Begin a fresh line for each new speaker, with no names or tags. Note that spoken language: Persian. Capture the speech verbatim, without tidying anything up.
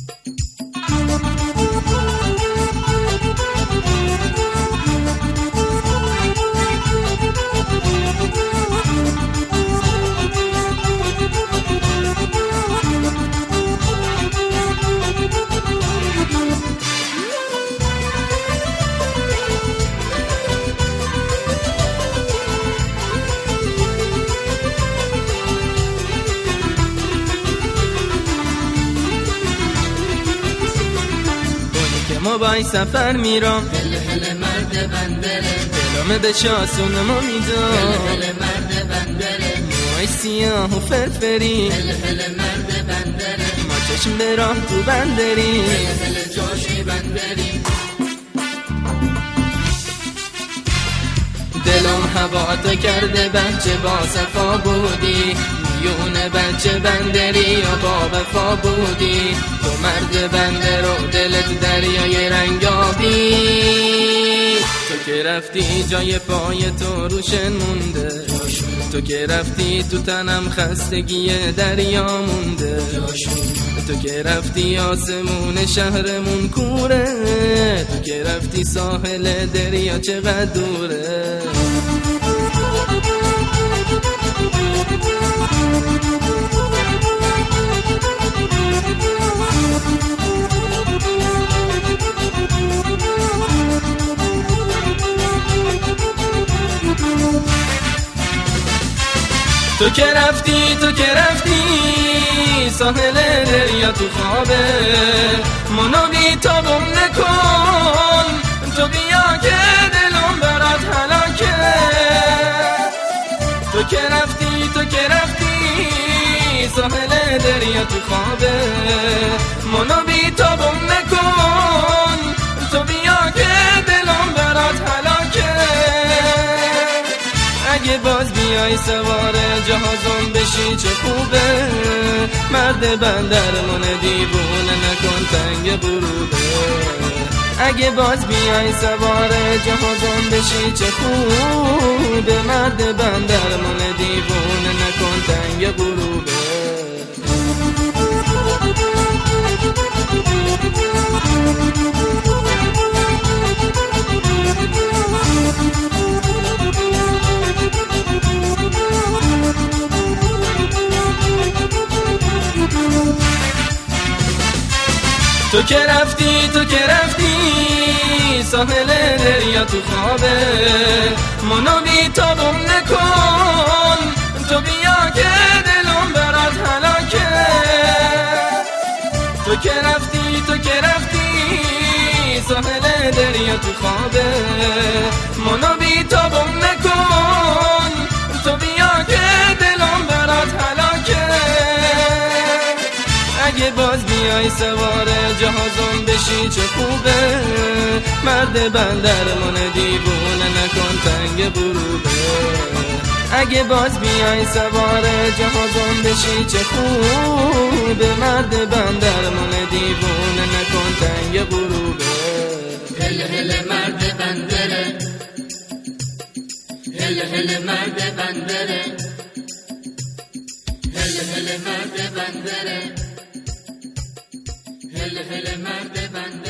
ما بای سفر میرم
هل هل مرد بندره
دلم به شاسونمو میدم
هل هل مرد بندره
موهای سیاه و فرفری
هل هل مرد بندره
ما چشم به راه تو بندری
هل هل جاشی بندری
دلم هوا تو کرده بچه با صفا بودی میون بچه بندری یا با وفا بودی تو مرد بندر و دلت دریای رنگابی تو که رفتی جای پای تو روشن مونده تو که رفتی تو تنم خستگی دریا مونده تو که رفتی آسمون شهرمون کوره تو که رفتی ساحل دریا چقدر دوره تو که رفتی تو که رفتی ساحل دریا تو خوابه منو بی تو بم نکن تو بیا که دلم برات هلاکه تو که رفتی تو که رفتی ساحل دریا تو خوابه منو بی تو بم نکن تو بیا که دلم برات هلاکه اگه باز بیای سوار جهازم بشی چه خوبه مرد بندرمون دیوونه نکن تنگ بروده اگه باز بیای سوار جهازم بشی چه خوبه مرد بندرمون دیوونه نکن تنگ بروده تو که رفتی تو که رفتی ساحل دریا تو خوابه منو بی تو بم نکن تو بیا که دلم برات هلاکه تو که رفتی تو که رفتی ساحل دریا تو خوابه منو بی تو بم نکن تو بیا که دلم برات هلاکه اگه باز بیای سوار جهازم بشی چه خوبه مرد بندرمون دیوونه نکن تنگ بروده اگه باز بیای سوار جهازم بشی چه خوبه مرد بندرمون دیوونه نکن تنگ بروده
هل هل مرد بندره هل هل مرد بندره هل هل مرد بندره هل هل مرد بندره